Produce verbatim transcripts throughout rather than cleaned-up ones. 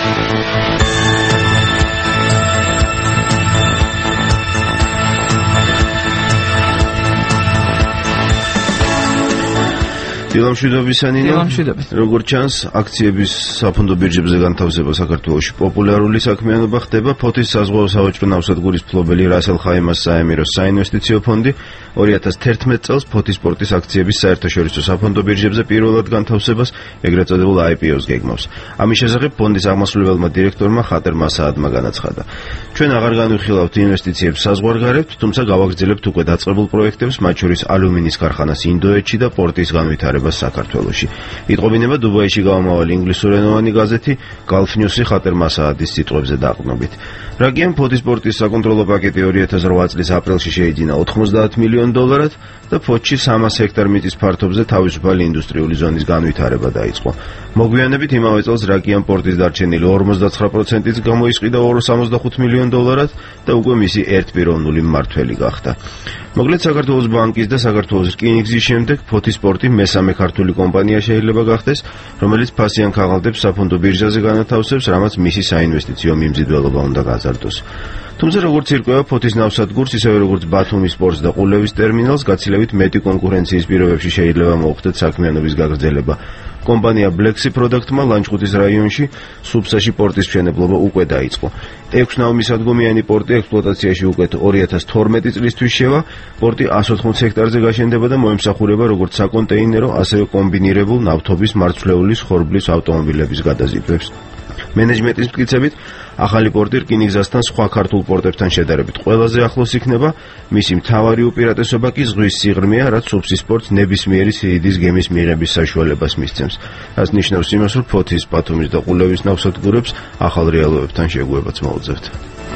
დილამშვიდობისანინო, როგორც ჩანს, აქციების საფონდო ბირჟებზე განთავსება საქართველოში პოპულარული საქმიანობა ხდება. ფოთის საზღვაო სავაჭრო ნავსადგურის მფლობელი რასელ ხაიმას საემიროს საინვესტიციო ფონდი ორი ათას თერთმეტ წელს ფოთის სპორტის აქციების საერთაშორისო საფონდო ბირჟებზე პირველად განთავსებას, ეგრეთ წოდებულ აი პი ოს გეგმავს. ამის შესახებ ფონდის აღმასრულებელმა დირექტორმა ხატერ მასაადმა განაცხადა. ჩვენ აღარ განვიხილავთ ინვესტიციებს საზღვარგარეთ, თუმცა გავაგრძელებთ უკვე დაწყებულ პროექტებს, მათ შორის ალუმინის ქარხანას ინდოეთში და პორტის განვითარებას საქართველოში. იტყობინება დუბაიში გამომავალი ინგლისურენოვანი გაზეთი Gulf News-ი ხატერ მასაადის სიტყვებზე დაყრდნობით. რაგიან ფოთის სპორტის საკონტროლო პაკეტი ორი ათას რვა წლის აპრილში შეიძინა ოთხმოცდაათ მილიონ დოლარად და ფოთში სამას ჰექტარ მიწის ფართობზე თავისუფალი ინდუსტრიული ზონის განვითარება დაიწყო. მოგვიანებით იმავე წელს რაგიან პორტის დარჩენილი ორმოცდაცხრა პროცენტიც გამოისყიდა სამოცდახუთ მილიონ დოლარად და უკვე მისი ერთპიროვნული მმართველი გახდა. მოკლედ საქართველოს ბანკის და საქართველოს რკინიგზის შემდეგ ფოთის სპორტი მესამე ქართული კომპანია შეიძლება გახდეს, რომელიც ფასიან ქაღალდებს საფონდო ბირჟაზე განათავსებს, რამაც მისი საინვესტიციო მიმზიდველობა უნდა გაზარდოს. თუმცა როგორც ირკვევა ფოთის ნავსადგურს, ისევე როგორც ბათუმის პორტს და ყულევის ტერმინალს, გაცილებით მეტი კონკურენციის პირობებში შეიძლება მოუხდეთ საქმიანობის გაგრძელება. კომპანია Black Sea Product-მა ლანჩხუთის რაიონში სუბსაში პორტის მშენებლობა უკვე დაიწყო. ექვსნავმისადგომიანი პორტი ექსპლუატაციაში უკვე ორი ათას თორმეტი წლისთვის შევა. პორტი ასი ოთხმოცდაათ ჰექტარზე გაშენდება და მოემსახურება როგორც საკონტეინერო, ასევე კომბინირებულ ნავთობის მარცვლეულის ხორბლის ავტომობილების გადაზიდვებს. მენეჯმენტის მტკიცებით, ახალი პორტი რკინიგზასთან სხვა ქართულ პორტებთან შედარებით ყველაზე ახლოს იქნება, მისი მთავარი უპირატესობა კი ზღვის სიღრმეა, რაც სუბსის სპორტს ნებისმიერი სიდიდის გემის მიღების საშუალებას მისცემს. რაც ნიშნავს იმას, რომ ფოთის, ბათუმის და ყულევის ნავსადგურებს ახალ რეალობებთან შეგუებაც მოუძებთ.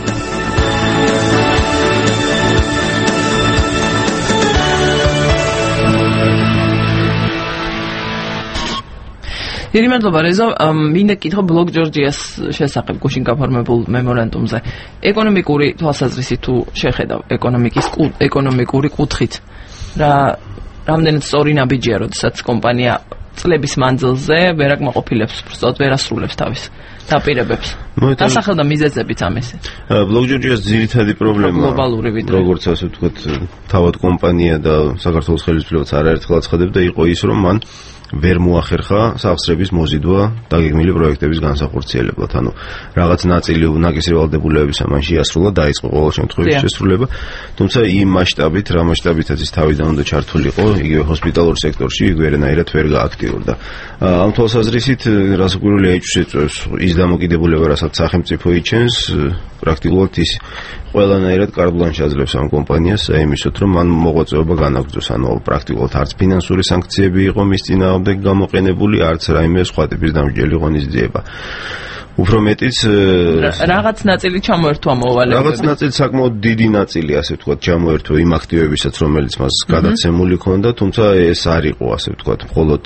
დიდი მადლობა რეზო, მინდა კითხო ბლოგ ჯორჯიას შესახებ გუშინ გაფორმებულ მემორანდუმზე. ეკონომიკური თვალსაზრისით თუ შეხედავ ეკონომიკის ეკონომიკური კუთხით, რა რამდენად სწორი ნაბიჯია, როდესაც კომპანია წლების მანძილზე ვერ აკმაყოფილებს, უბრალოდ ვერ ასრულებს თავის დაპირებებს. დასახელდა მიზეზებიც ამისი. ბლოგ ჯორჯიას ძირითადი პრობლემა, როგორც ასე ვთქვათ, თავად კომპანია და საქართველოს ხელისუფლებაც არაერთხელ აცხადებდა, იყო ის, რომ მან ვერ მოახერხა სახსრების მოზიდვა დაგეგმილი პროექტების განსახორციელებლად. ანუ რაღაც ნაწილი უნაკისრი ვალდებულებებისა მან შეასრულა, დაიწყო ყოველ შემთხვევაში შესრულება, თუმცა იმ მასშტაბით, რა მასშტაბითაც ის თავიდან უნდა ჩართულიყო, იგივე ჰოსპიტალურ სექტორში ვერანაირად ვერ გააქტიურდა. ამ თვალსაზრისით, რასაკვირველია ეჭვს ის დამოკიდებულება, რასაც სახელმწიფო იჩენს, პრაქტიკულად ის ყველანაირად კარბლანში აძლევს ამ კომპანიას, იმისოთ, რომ მან მოღვაწეობა განაგრძოს, ანუ პრაქტიკულად არც ფინანსური სანქციები იყო მის წინააღმდეგ გამოყენებული, არც რაიმე სხვა ტიპის დამსჯელი ღონისძიება. უფრო მეტიც რაღაც ნაწილი ჩამოერთვა მოვალეობები. რაღაც ნაწილი საკმაოდ დიდი ნაწილი, ასე ვთქვათ, ჩამოერთვა იმ აქტივებისაც, რომელიც მას გადაცემული ჰქონდა, თუმცა ეს არ იყო, ასე ვთქვათ, მხოლოდ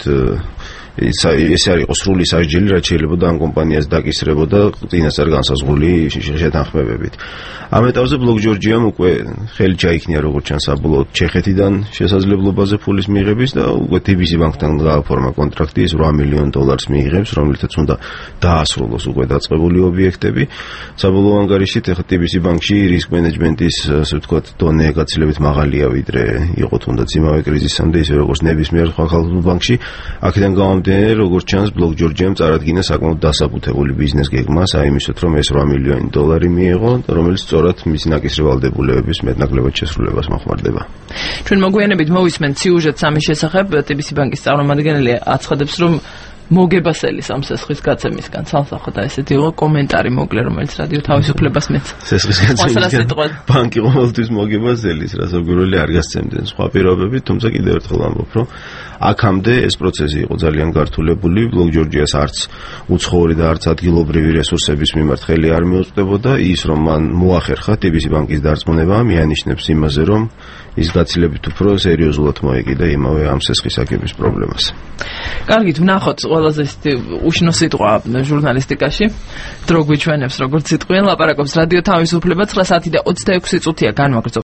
ეს არ იყო სრული სასჯელი, რაც შეიძლება ამ კომპანიას დაკისრებოდა წინასწარ განსაზღვრული შეთანხმებებით. ამ ეტაპზე ბლოგ ჯორჯიამ უკვე ხელი ჩაიქნია, როგორც ჩანს, საბოლოოდ ჩეხეთიდან შესაძლებლობაზე ფულის მიღების და უკვე ტი ბი სი ბანკთან გააფორმა კონტრაქტი, ის რვა მილიონ დოლარს მიიღებს, რომლითაც უნდა დაასრულოს უკვე დაწყებული ობიექტები. საბოლოო ანგარიშით ახლა ტი ბი სი ბანკში რისკ მენეჯმენტის, ასე ვთქვათ, დონე გაცილებით მაღალია, ვიდრე იყო თუნდაც იმავე კრიზისამდე, ისე როგორც ნებისმიერ სხვა ქართულ ბანკში. აქედან გამომდინარე, როგორც ჩანს, ბლოგ ჯორჯიამ წარადგინა საკმაოდ დასაბუთებული ბიზნეს გეგმა, საიმისოთ, რომ ეს რვა მილიონი დოლარი მიიღო, რომელიც სწორად მისი ნაკისრი ვალდებულებების მეტნაკლებად შესრულებას მოხმარდება. ჩვენ მოგვიანებით მოვისმენთ სიუჟეტს ამის შესახებ, ტი ბი სი ბანკის წარმომადგენელი აცხადებს, რომ მოგებასელის ამ სესხის გაცემისგან ცალსახო და ესეთი იყო კომენტარი მოკლე, რომელიც რადიო თავისუფლებას მეც. სესხის გაცემისგან ბანკი ყოველთვის მოგებასელის, რასაკვირველი არ გასცემდნენ სხვა პირობები, თუმცა კიდევ ერთხელ ამბობ, რომ აქამდე ეს პროცესი იყო ძალიან გართულებული, ბლოგ ჯორჯიას არც უცხოური და არც ადგილობრივი რესურსების მიმართ ხელი არ მიუწვდებოდა, ის რომ მან მოახერხა ტი ბი სი ბანკის დარწმუნება, მიანიშნებს იმაზე, რომ ის გაცილებით უფრო სერიოზულად მოეკიდა იმავე ამ სესხის აგების პრობლემას. კარგით, ვნახოთ ყველაზე უშნო სიტყვა ჟურნალისტიკაში. დრო გვიჩვენებს, როგორც სიტყვიან ლაპარაკობს რადიო თავისუფლება, ცხრა საათი და ოცდაექვსი წუთია განვაგრძობთ